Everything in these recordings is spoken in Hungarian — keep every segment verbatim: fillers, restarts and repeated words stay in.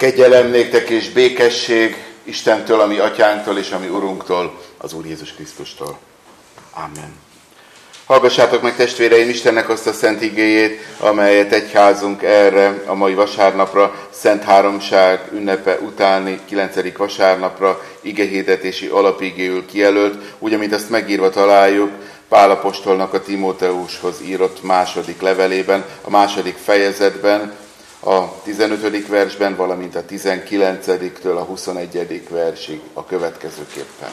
Kegyelem néktek és békesség Istentől, a mi atyánktól és a mi Urunktól, az Úr Jézus Krisztustól. Amen. Hallgassátok meg, testvéreim, Istennek azt a szent igéjét, amelyet egyházunk erre a mai vasárnapra, Szent Háromság ünnepe utáni kilencedik vasárnapra igehirdetési alapigéül kijelölt, úgy, amint azt megírva találjuk Pál apostolnak a Timóteushoz írott második levelében, a második fejezetben, a tizenötödik versben, valamint a tizenkilencediktől a huszonegyedik versig a következőképpen.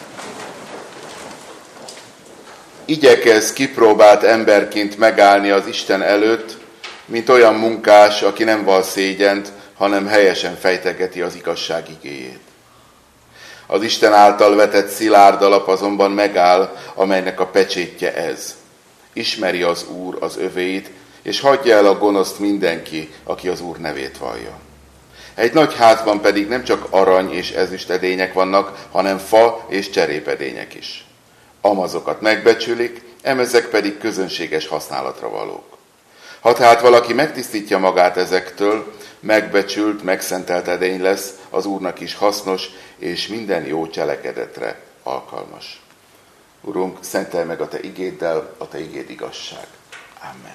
Igyekezz kipróbált emberként megállni az Isten előtt, mint olyan munkás, aki nem val szégyent, hanem helyesen fejtegeti az igazság igéjét. Az Isten által vetett szilárd alap azonban megáll, amelynek a pecsétje ez. Ismeri az Úr az övéit, és hagyja el a gonoszt mindenki, aki az Úr nevét vallja. Egy nagy házban pedig nem csak arany és ezüst edények vannak, hanem fa és cserépedények is. Amazokat megbecsülik, emezek pedig közönséges használatra valók. Ha tehát valaki megtisztítja magát ezektől, megbecsült, megszentelt edény lesz, az Úrnak is hasznos, és minden jó cselekedetre alkalmas. Urunk, szentelj meg a Te igéddel, a Te igéd igazság. Amen.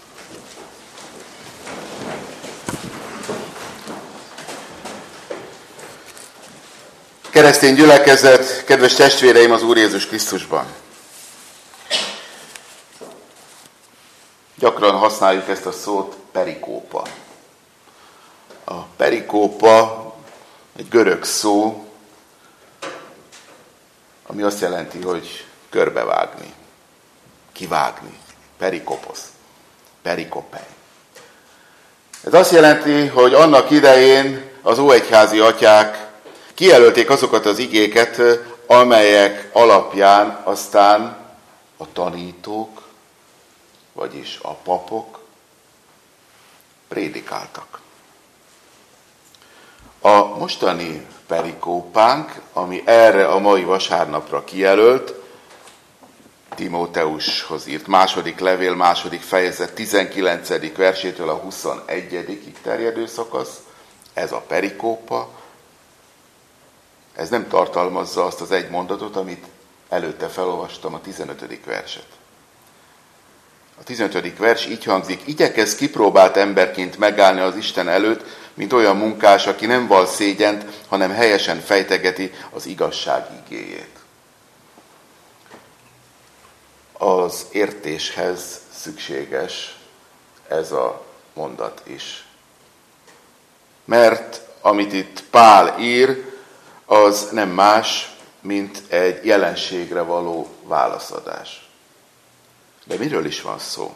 Keresztény gyülekezet, kedves testvéreim az Úr Jézus Krisztusban! Gyakran használjuk ezt a szót, perikópa. A perikópa egy görög szó, ami azt jelenti, hogy körbevágni, kivágni, perikoposz, perikopej. Ez azt jelenti, hogy annak idején az óegyházi atyák kijelölték azokat az igéket, amelyek alapján aztán a tanítók, vagyis a papok prédikáltak. A mostani perikópánk, ami erre a mai vasárnapra kijelölt, Timóteushoz írt második levél, második fejezet tizenkilencedik versétől a huszonegyedikig terjedő szakasz, ez a perikópa, ez nem tartalmazza azt az egy mondatot, amit előtte felolvastam, a tizenötödik verset. A tizenötödik vers így hangzik: igyekezz kipróbált emberként megállni az Isten előtt, mint olyan munkás, aki nem val szégyent, hanem helyesen fejtegeti az igazság igéjét. Az értéshez szükséges ez a mondat is. Mert amit itt Pál ír, az nem más, mint egy jelenségre való válaszadás. De miről is van szó?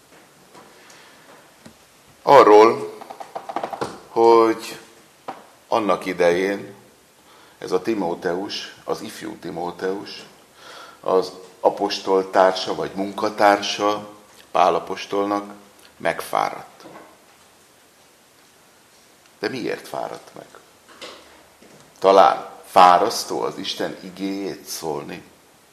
Arról, hogy annak idején ez a Timóteus, az ifjú Timóteus, az apostol társa vagy munkatársa Pál apostolnak megfáradt. De miért fáradt meg? Talán fárasztó az Isten igéjét szólni.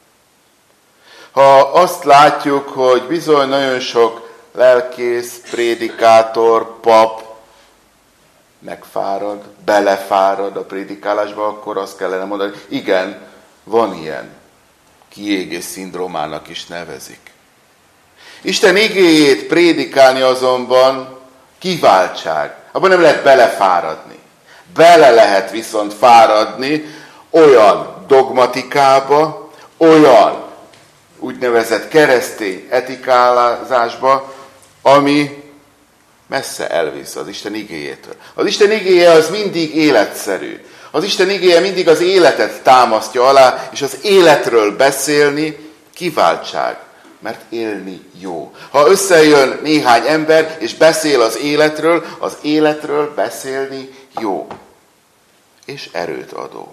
Ha azt látjuk, hogy bizony nagyon sok lelkész, prédikátor, pap megfárad, belefárad a prédikálásba, akkor azt kellene mondani, igen, van ilyen, kiégés szindrómának is nevezik. Isten igéjét prédikálni azonban kiváltság, abban nem lehet belefáradni. Bele lehet viszont fáradni olyan dogmatikába, olyan úgynevezett keresztény etikázásba, ami messze elvisz az Isten igéjétől. Az Isten igéje az mindig életszerű. Az Isten igéje mindig az életet támasztja alá, és az életről beszélni kiváltság, mert élni jó. Ha összejön néhány ember, és beszél az életről, az életről beszélni jó. És erőt adó.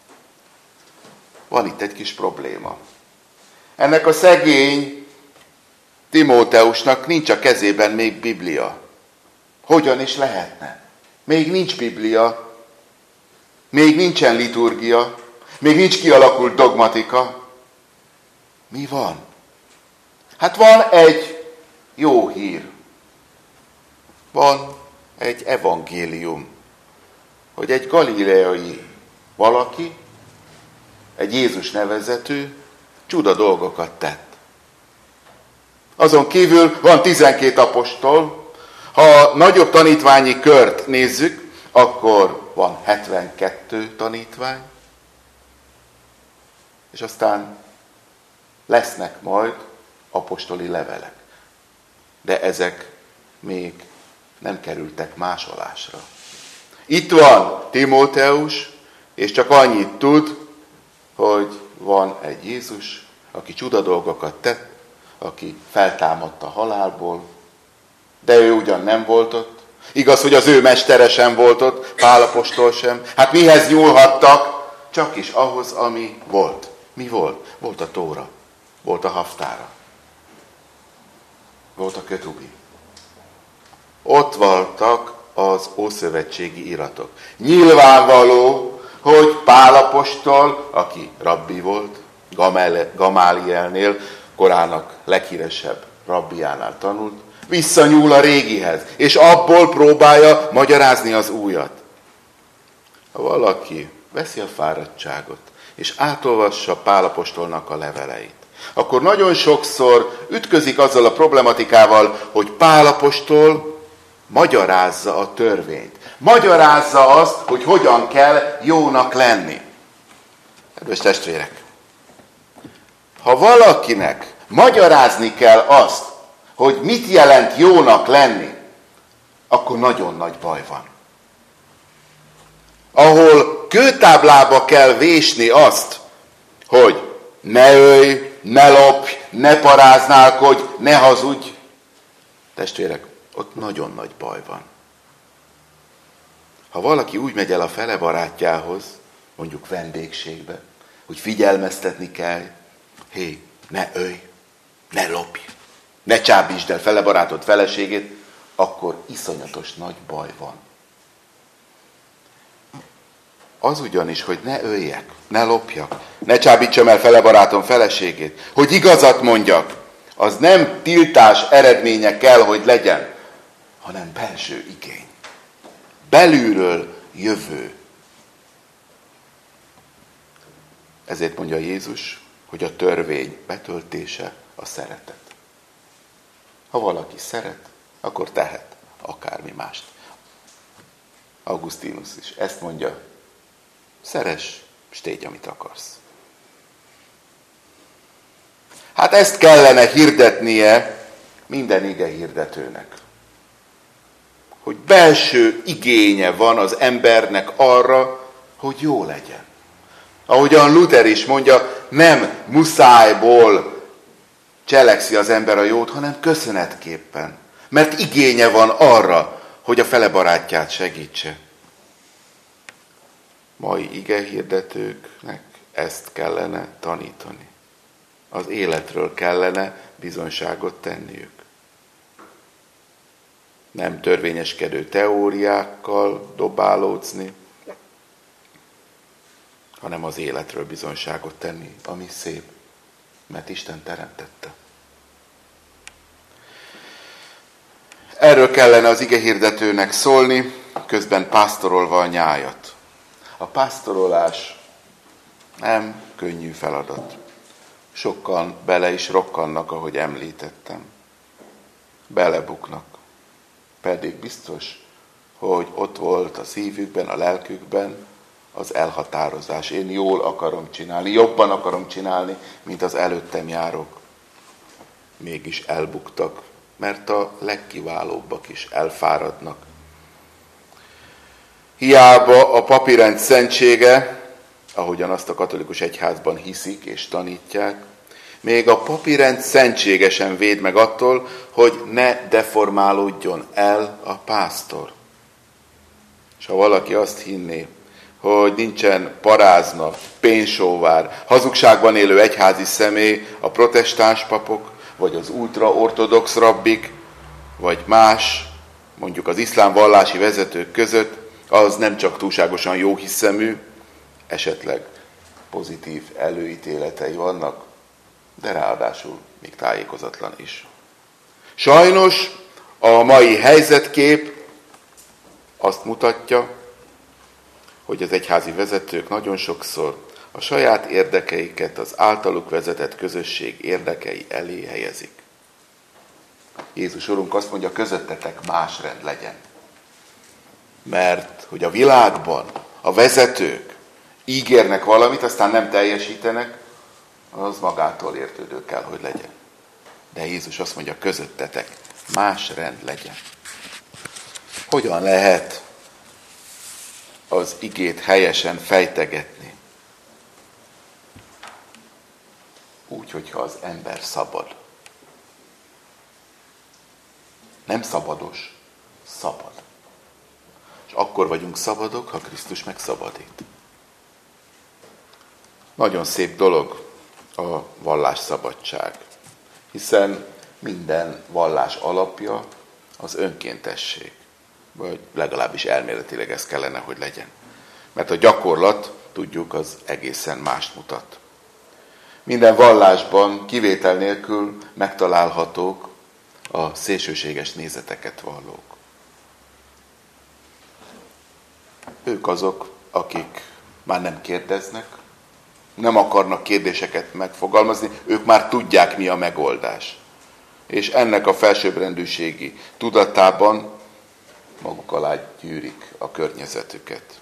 Van itt egy kis probléma. Ennek a szegény Timóteusnak nincs a kezében még Biblia. Hogyan is lehetne? Még nincs Biblia, még nincsen liturgia, még nincs kialakult dogmatika. Mi van? Hát van egy jó hír. Van egy evangélium. hogy egy galileai valaki, egy Jézus nevezetű, csuda dolgokat tett. Azon kívül van tizenkét apostol, ha nagyobb tanítványi kört nézzük, akkor van hetvenkettő tanítvány, és aztán lesznek majd apostoli levelek. De ezek még nem kerültek másolásra. Itt van Timóteus, és csak annyit tud, hogy van egy Jézus, aki csuda dolgokat tett, aki feltámadta halálból, de ő ugyan nem volt ott. Igaz, hogy az ő mestere sem volt ott, Pál apostol sem. Hát mihez nyúlhattak? Csak is ahhoz, ami volt. Mi volt? Volt a Tóra, volt a Haftára, volt a Kötubi. Ott voltak az ószövetségi iratok. Nyilvánvaló, hogy Pál apostol, aki rabbi volt, Gamálielnél, korának leghíresebb rabbiánál tanult, visszanyúl a régihez, és abból próbálja magyarázni az újat. Ha valaki veszi a fáradtságot, és átolvassa Pál apostolnak a leveleit, akkor nagyon sokszor ütközik azzal a problematikával, hogy Pál apostol magyarázza a törvényt. Magyarázza azt, hogy hogyan kell jónak lenni. Kedves testvérek, ha valakinek magyarázni kell azt, hogy mit jelent jónak lenni, akkor nagyon nagy baj van. Ahol kőtáblába kell vésni azt, hogy ne ölj, ne lopj, ne paráználkodj, ne hazudj, testvérek, ott nagyon nagy baj van. Ha valaki úgy megy el a fele barátjához, mondjuk vendégségbe, hogy figyelmeztetni kell, hé, ne ölj, ne lopj, ne csábítsd el fele barátod feleségét, akkor iszonyatos nagy baj van. Az ugyanis, hogy ne öljek, ne lopjak, ne csábítsam el fele barátom feleségét, hogy igazat mondjak, az nem tiltás eredménye kell, hogy legyen, hanem belső igény. Belülről jövő. Ezért mondja Jézus, hogy a törvény betöltése a szeretet. Ha valaki szeret, akkor tehet akármi mást. Augustinus is ezt mondja, szeress, és tégy, amit akarsz. Hát ezt kellene hirdetnie minden ige hirdetőnek. Hogy belső igénye van az embernek arra, hogy jó legyen. Ahogyan Luther is mondja, nem muszájból cselekszi az ember a jót, hanem köszönetképpen. Mert igénye van arra, hogy a fele barátját segítse. Mai igehirdetőknek ezt kellene tanítani. Az életről kellene bizonyságot tenniük. Nem törvényeskedő teóriákkal dobálódzni, hanem az életről bizonyságot tenni, ami szép, mert Isten teremtette. Erről kellene az igehirdetőnek szólni, közben pásztorolva a nyájat. A pásztorolás nem könnyű feladat. Sokan bele is rokkannak, ahogy említettem. Belebuknak. Pedig biztos, hogy ott volt a szívükben, a lelkükben az elhatározás. Én jól akarom csinálni, jobban akarom csinálni, mint az előttem járok. Mégis elbuktak, mert a legkiválóbbak is elfáradnak. Hiába a papirend szentsége, ahogyan azt a katolikus egyházban hiszik és tanítják, még a papirend szentsége sem véd meg attól, hogy ne deformálódjon el a pásztor. És ha valaki azt hinné, hogy nincsen parázna, pénzsóvár, hazugságban élő egyházi személy, a protestáns papok, vagy az ultraortodox rabbik, vagy más, mondjuk az iszlám vallási vezetők között, az nem csak túlságosan jóhiszemű, esetleg pozitív előítéletei vannak, de ráadásul még tájékozatlan is. Sajnos a mai helyzetkép azt mutatja, hogy az egyházi vezetők nagyon sokszor a saját érdekeiket az általuk vezetett közösség érdekei elé helyezik. Jézus Urunk azt mondja, közöttetek más rend legyen. Mert hogy a világban a vezetők ígérnek valamit, aztán nem teljesítenek, az magától értődő kell, hogy legyen. De Jézus azt mondja, közöttetek más rend legyen. Hogyan lehet az igét helyesen fejtegetni? Úgy, hogyha az ember szabad. Nem szabados, szabad. És akkor vagyunk szabadok, ha Krisztus megszabadít. Nagyon szép dolog a vallásszabadság, hiszen minden vallás alapja az önkéntesség, vagy legalábbis elméletileg ez kellene, hogy legyen. Mert a gyakorlat, tudjuk, az egészen mást mutat. Minden vallásban kivétel nélkül megtalálhatók a szélsőséges nézeteket vallók. Ők azok, akik már nem kérdeznek, nem akarnak kérdéseket megfogalmazni, ők már tudják, mi a megoldás. És ennek a felsőbbrendűségi tudatában maguk alá gyűrik a környezetüket.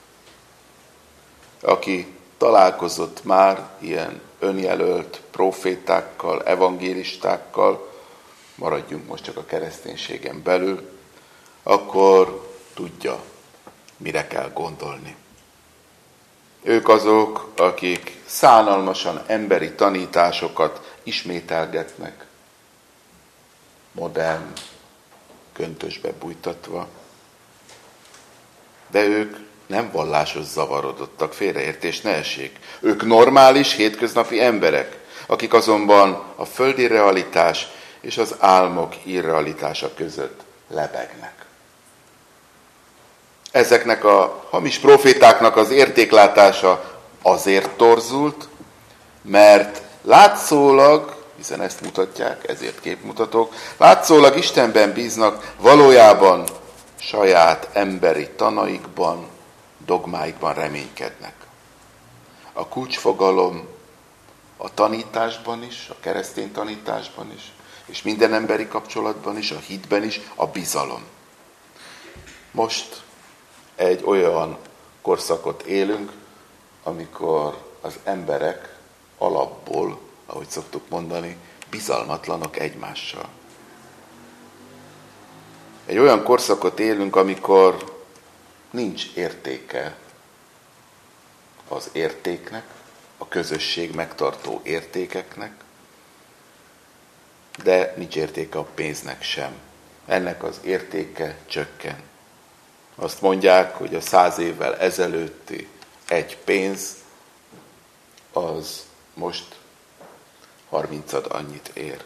Aki találkozott már ilyen önjelölt profétákkal, evangélistákkal, maradjunk most csak a kereszténységen belül, akkor tudja, mire kell gondolni. Ők azok, akik szánalmasan emberi tanításokat ismételgetnek, modern, köntösbe bújtatva, de ők nem vallásos zavarodottak, félreértés ne essék. Ők normális, hétköznapi emberek, akik azonban a földi realitás és az álmok irrealitása között lebegnek. Ezeknek a hamis profétáknak az értéklátása azért torzult, mert látszólag, hiszen ezt mutatják, ezért képmutatók, látszólag Istenben bíznak, valójában saját emberi tanaikban, dogmáikban reménykednek. A kulcsfogalom a tanításban is, a keresztény tanításban is, és minden emberi kapcsolatban is, a hitben is a bizalom. Most egy olyan korszakot élünk, amikor az emberek alapból, ahogy szoktuk mondani, bizalmatlanok egymással. Egy olyan korszakot élünk, amikor nincs értéke az értéknek, a közösség megtartó értékeknek, de nincs értéke a pénznek sem. Ennek az értéke csökken. Azt mondják, hogy a száz évvel ezelőtti egy pénz, az most harmincad annyit ér.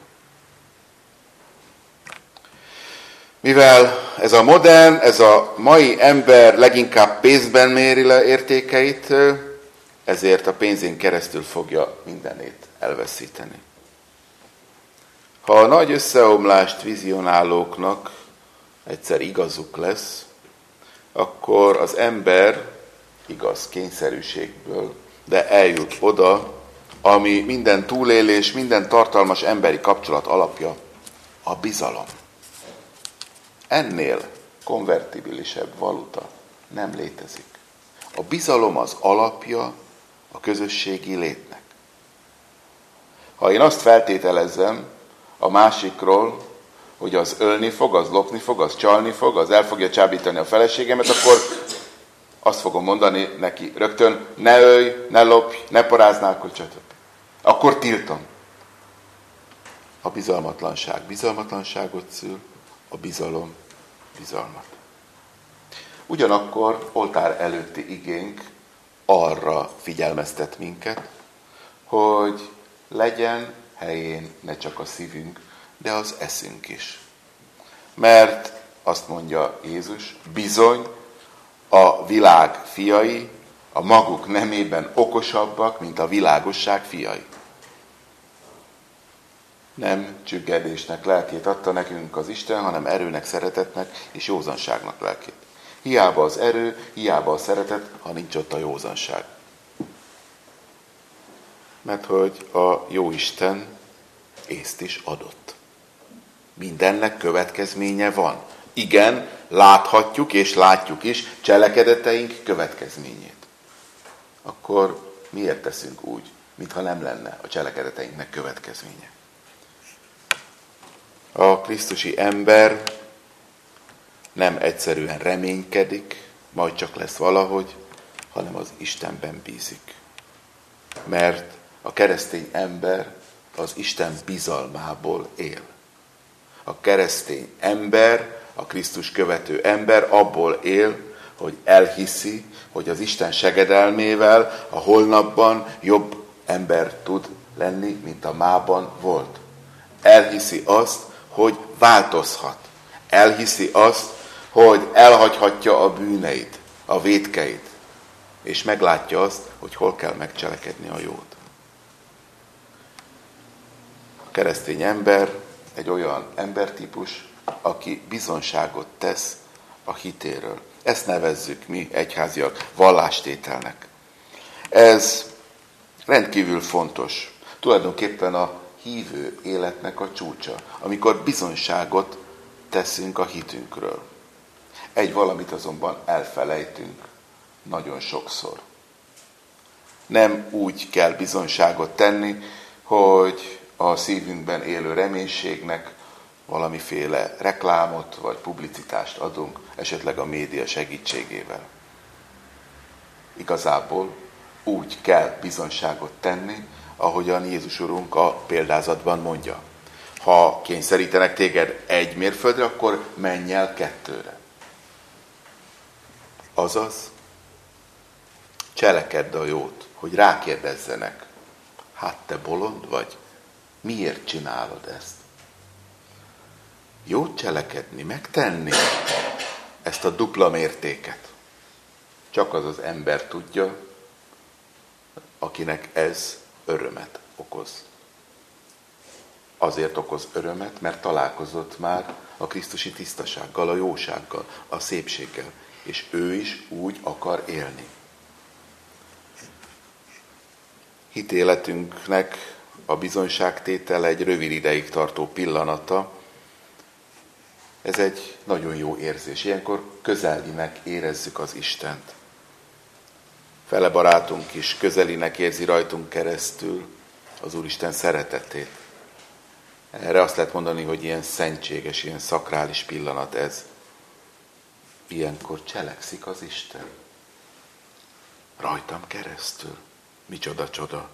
Mivel ez a modern, ez a mai ember leginkább pénzben méri le értékeit, ezért a pénzén keresztül fogja mindenét elveszíteni. Ha a nagy összeomlást vizionálóknak egyszer igazuk lesz, akkor az ember igaz kényszerűségből, de eljut oda, ami minden túlélés, minden tartalmas emberi kapcsolat alapja, a bizalom. Ennél konvertibilisebb valuta nem létezik. A bizalom az alapja a közösségi létnek. Ha én azt feltételezem a másikról, hogy az ölni fog, az lopni fog, az csalni fog, az el fogja csábítani a feleségemet, akkor azt fogom mondani neki rögtön, ne ölj, ne lopj, ne paráználkodj, stb. Akkor tiltom. A bizalmatlanság bizalmatlanságot szül, a bizalom bizalmat. Ugyanakkor oltár előtti igénk arra figyelmeztet minket, hogy legyen helyén ne csak a szívünk, de az eszünk is. Mert azt mondja Jézus, bizony a világ fiai a maguk nemében okosabbak, mint a világosság fiai. Nem csüggedésnek lelkét adta nekünk az Isten, hanem erőnek, szeretetnek és józanságnak lelkét. Hiába az erő, hiába a szeretet, ha nincs ott a józanság. Mert hogy a Jóisten észt is adott. Mindennek következménye van. Igen, láthatjuk és látjuk is cselekedeteink következményét. Akkor miért teszünk úgy, mintha nem lenne a cselekedeteinknek következménye? A krisztusi ember nem egyszerűen reménykedik, majd csak lesz valahogy, hanem az Istenben bízik. Mert a keresztény ember az Isten bizalmából él. A keresztény ember, a Krisztus követő ember abból él, hogy elhiszi, hogy az Isten segedelmével a holnapban jobb ember tud lenni, mint a mában volt. Elhiszi azt, hogy változhat. Elhiszi azt, hogy elhagyhatja a bűneit, a vétkeit, és meglátja azt, hogy hol kell megcselekedni a jót. A keresztény ember egy olyan embertípus, aki bizonságot tesz a hitéről. Ezt nevezzük mi egyháziak vallástételnek. Ez rendkívül fontos. Tulajdonképpen a hívő életnek a csúcsa, amikor bizonyságot teszünk a hitünkről. Egy valamit azonban elfelejtünk nagyon sokszor. Nem úgy kell bizonyságot tenni, hogy a szívünkben élő reménységnek valamiféle reklámot vagy publicitást adunk, esetleg a média segítségével. Igazából úgy kell bizonyságot tenni, ahogyan Jézus Urunk a példázatban mondja. Ha kényszerítenek téged egy mérföldre, akkor menj el kettőre. Azaz, cselekedd a jót, hogy rákérdezzenek. Hát te bolond vagy? Miért csinálod ezt? Jót cselekedni, megtenni ezt a dupla mértéket. Csak az az ember tudja, akinek ez örömet okoz. Azért okoz örömet, mert találkozott már a krisztusi tisztasággal, a jósággal, a szépséggel, és ő is úgy akar élni. Hitéletünknek a bizonyságtétel egy rövid ideig tartó pillanata. Ez egy nagyon jó érzés. Ilyenkor közelinek érezzük az Istent. Fele barátunk is közelinek érzi rajtunk keresztül az Úristen szeretetét. Erre azt lehet mondani, hogy ilyen szentséges, ilyen szakrális pillanat ez. Ilyenkor cselekszik az Isten. Rajtam keresztül. Micsoda csoda.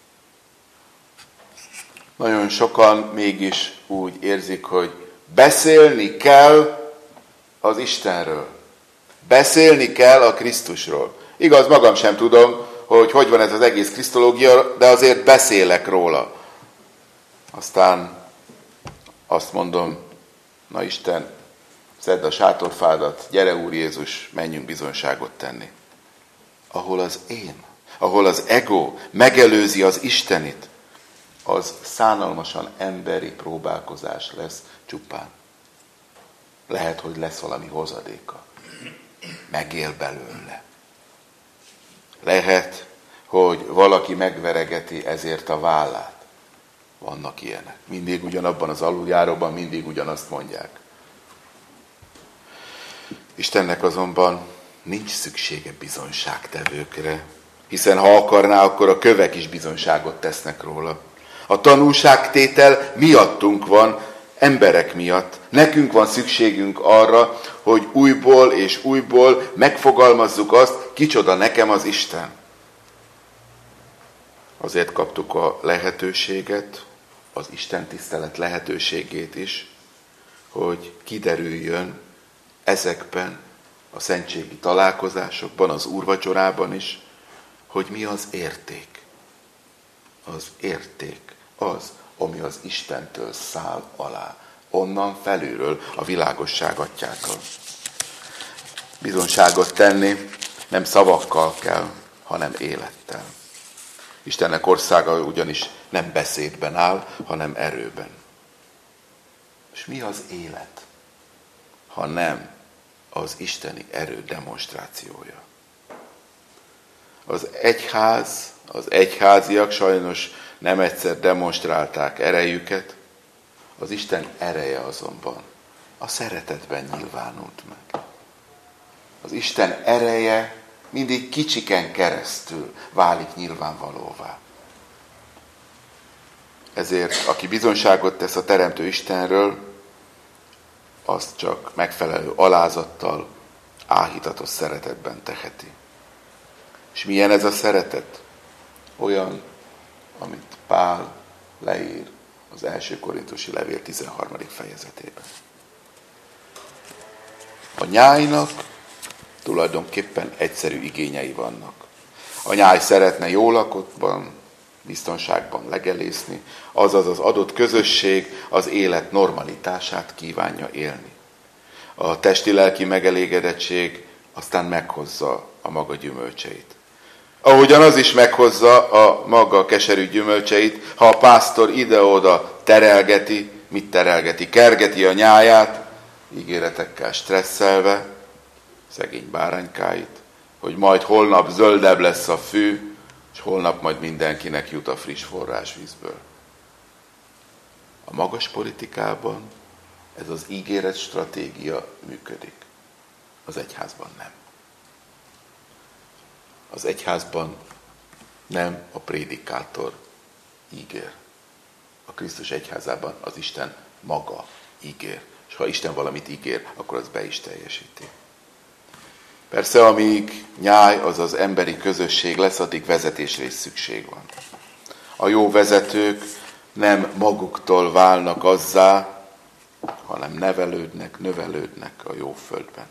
Nagyon sokan mégis úgy érzik, hogy beszélni kell az Istenről. Beszélni kell a Krisztusról. Igaz, magam sem tudom, hogy hogy van ez az egész krisztológia, de azért beszélek róla. Aztán azt mondom, na Isten, szedd a sátorfádat, gyere Úr Jézus, menjünk bizonyságot tenni. Ahol az én, ahol az ego megelőzi az Istenit, az szánalmasan emberi próbálkozás lesz csupán. Lehet, hogy lesz valami hozadéka. Megél belőle. Lehet, hogy valaki megveregeti ezért a vállát. Vannak ilyenek. Mindig ugyanabban az aluljáróban, mindig ugyanazt mondják. Istennek azonban nincs szüksége bizonyságtevőkre, hiszen ha akarná, akkor a kövek is bizonyságot tesznek róla. A tanúságtétel miattunk van, emberek miatt. Nekünk van szükségünk arra, hogy újból és újból megfogalmazzuk azt, kicsoda nekem az Isten. Azért kaptuk a lehetőséget, az Isten tisztelet lehetőségét is, hogy kiderüljön ezekben a szentségi találkozásokban, az úrvacsorában is, hogy mi az érték. Az érték az, ami az Istentől száll alá, onnan felülről, a világosság atyától. Bizonyságot tenni nem szavakkal kell, hanem élettel. Istennek országa ugyanis nem beszédben áll, hanem erőben. És mi az élet, ha nem az isteni erő demonstrációja. Az egyház, az egyháziak sajnos nem egyszer demonstrálták erejüket, az Isten ereje azonban a szeretetben nyilvánult meg. Az Isten ereje mindig kicsiken keresztül válik nyilvánvalóvá. Ezért, aki bizonyságot tesz a Teremtő Istenről, azt csak megfelelő alázattal, áhítatos szeretetben teheti. És milyen ez a szeretet? Olyan, amit Pál leír az első korintusi levél tizenharmadik fejezetében. A nyájnak tulajdonképpen egyszerű igényei vannak. A nyáj szeretne jó lakotban, biztonságban legelészni, azaz az adott közösség az élet normalitását kívánja élni. A testi-lelki megelégedettség aztán meghozza a maga gyümölcseit. Ahogyan az is meghozza a maga keserű gyümölcseit, ha a pásztor ide-oda terelgeti, mit terelgeti? Kergeti a nyáját, ígéretekkel stresszelve, szegény báránykáit, hogy majd holnap zöldebb lesz a fű, és holnap majd mindenkinek jut a friss forrásvízből. A magas politikában ez az ígéret stratégia működik. Az egyházban nem. Az egyházban nem a prédikátor ígér. A Krisztus egyházában az Isten maga ígér. És ha Isten valamit ígér, akkor az be is teljesíti. Persze, amíg nyáj, azaz emberi közösség lesz, addig vezetésre is szükség van. A jó vezetők nem maguktól válnak azzá, hanem nevelődnek, növelődnek a jó földben.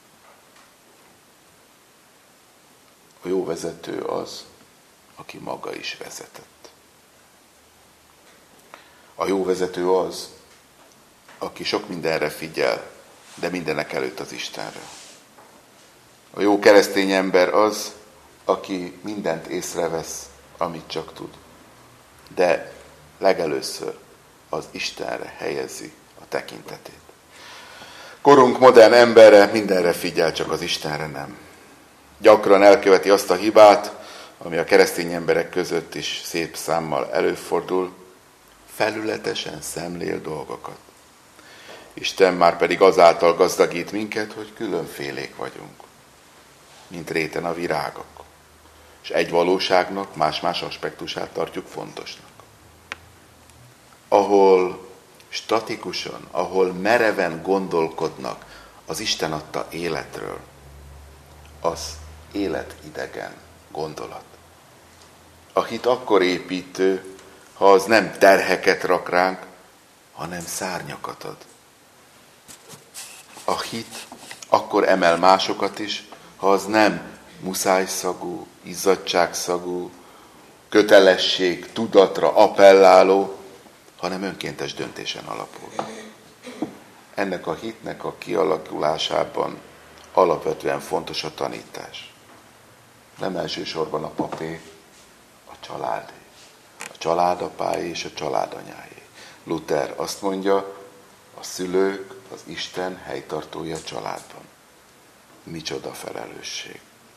A jó vezető az, aki maga is vezetett. A jó vezető az, aki sok mindenre figyel, de mindenek előtt az Istenre. A jó keresztény ember az, aki mindent észrevesz, amit csak tud. De legelőször az Istenre helyezi a tekintetét. Korunk modern embere mindenre figyel, csak az Istenre nem. Gyakran elköveti azt a hibát, ami a keresztény emberek között is szép számmal előfordul, felületesen szemlél dolgokat. Isten már pedig azáltal gazdagít minket, hogy különfélék vagyunk, mint réten a virágok. És egy valóságnak más-más aspektusát tartjuk fontosnak. Ahol statikusan, ahol mereven gondolkodnak az Isten adta életről, az életidegen gondolat. A hit akkor építő, ha az nem terheket rak ránk, hanem szárnyakat ad. A hit akkor emel másokat is, ha az nem muszájszagú, izzadságszagú, kötelesség, tudatra appelláló, hanem önkéntes döntésen alapul. Ennek a hitnek a kialakulásában alapvetően fontos a tanítás. Nem elsősorban a papé, a családé, a családapáé és a családanyáé. Luther azt mondja, a szülők, az Isten helytartója a családban. Micsoda felelősség.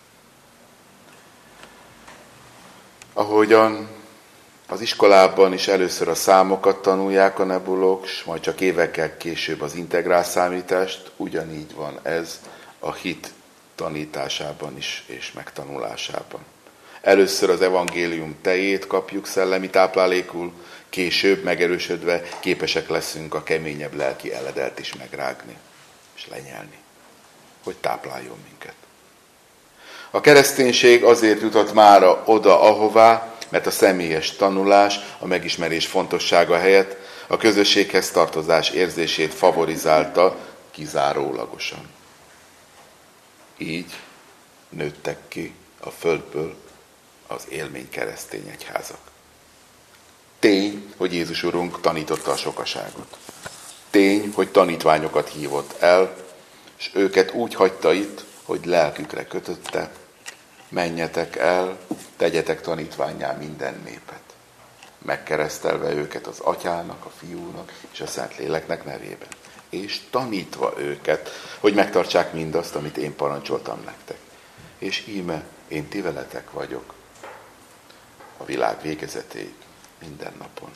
Ahogyan az iskolában is először a számokat tanulják a nebulók, s majd csak évekkel később az integrál számítást, ugyanígy van ez a hit tanításában is és megtanulásában. Először az evangélium tejét kapjuk szellemi táplálékul, később megerősödve képesek leszünk a keményebb lelki eledelt is megrágni és lenyelni, hogy tápláljon minket. A kereszténység azért jutott mára oda, ahová, mert a személyes tanulás, a megismerés fontossága helyett a közösséghez tartozás érzését favorizálta kizárólagosan. Így nőttek ki a földből az élmény keresztény egyházak. Tény, hogy Jézus Urunk tanította a sokaságot. Tény, hogy tanítványokat hívott el, és őket úgy hagyta itt, hogy lelkükre kötötte, menjetek el, tegyetek tanítvánnyá minden népet, megkeresztelve őket az Atyának, a Fiúnak és a Szentléleknek nevében. és tanítva őket, hogy megtartsák mindazt, amit én parancsoltam nektek. És íme, én ti veletek vagyok a világ végezetéig, minden napon.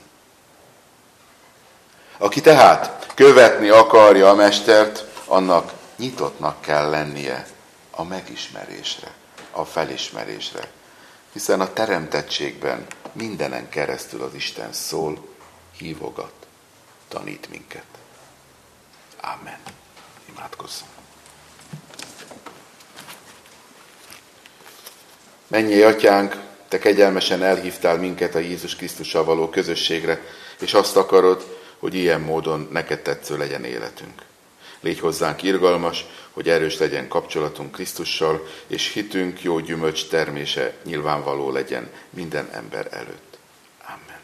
Aki tehát követni akarja a mestert, annak nyitottnak kell lennie a megismerésre, a felismerésre. Hiszen a teremtettségben mindenen keresztül az Isten szól, hívogat, tanít minket. Amen. Imádkozzunk. Mennyei Atyánk, Te kegyelmesen elhívtál minket a Jézus Krisztussal való közösségre, és azt akarod, hogy ilyen módon neked tetsző legyen életünk. Légy hozzánk irgalmas, hogy erős legyen kapcsolatunk Krisztussal, és hitünk jó gyümölcs termése nyilvánvaló legyen minden ember előtt.